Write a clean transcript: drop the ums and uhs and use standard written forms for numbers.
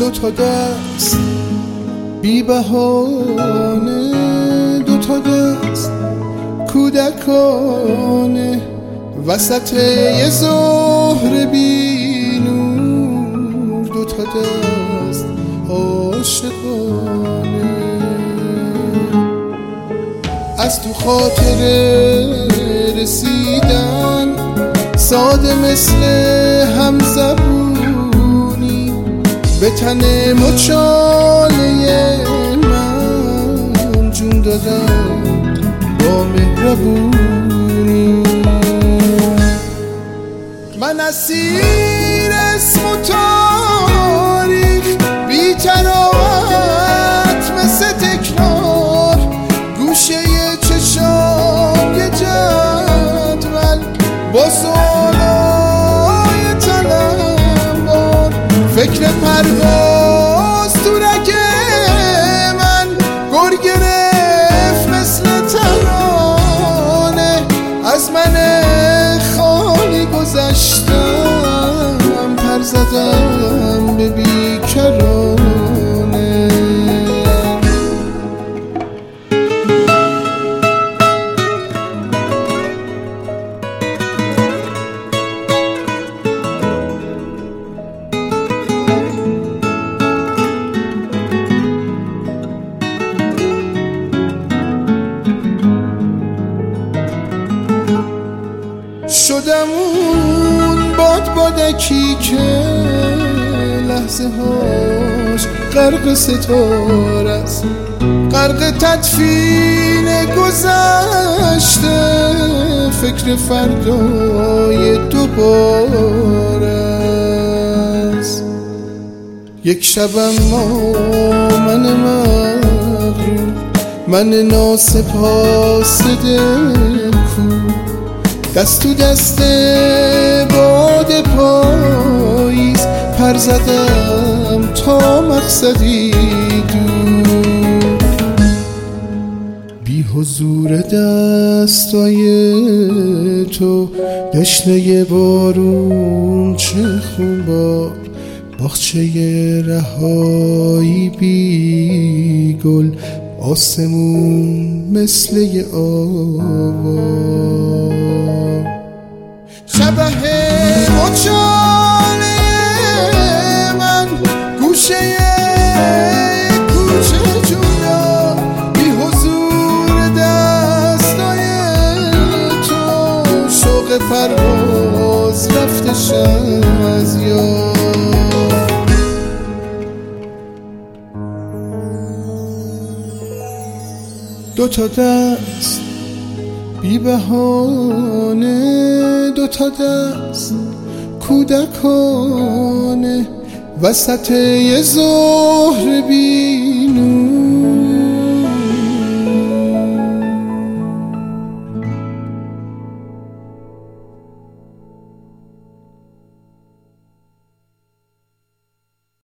دوتا دست بی بهانه، دوتا دست کودکانه، وسط یه ظهر بی نور، دوتا دست عاشقانه. از تو خاطر رسیدن ساده مثل همزبونی، به تن مچاله من جون دادم با مهربونی. من اسیر اسم و تاریخ بی تراوت مثل تکرار، گوشه چشام یه جدول با سوالای تلمبار، فکر پرواز تو رگ من گر گرفت مثل ترانه. از من خالی گذشتم، پر زدم به بیکرانه. شدم اون بادکی که لحظه هاش غرق ستاره است، غرق تدفین گذشته، فکر فردای دوباره است. یک شبم من مغرور، من ناسپاس دل کو، دست تو دست باد پاییز، پر زدم تا مقصدی دور. بی حضور دستای تو، دشنه بارون چه خونبار، باغچه رهایی بی گل، آسمون مثل یه آوار. شبه مچاله من گوشه کوچه جویا، بی حضور دستای تو، شوق پرواز رفته شم از یاد. دوتا دست بی بهانه، دوتا دست کودکانه، وسط یه ظهر بی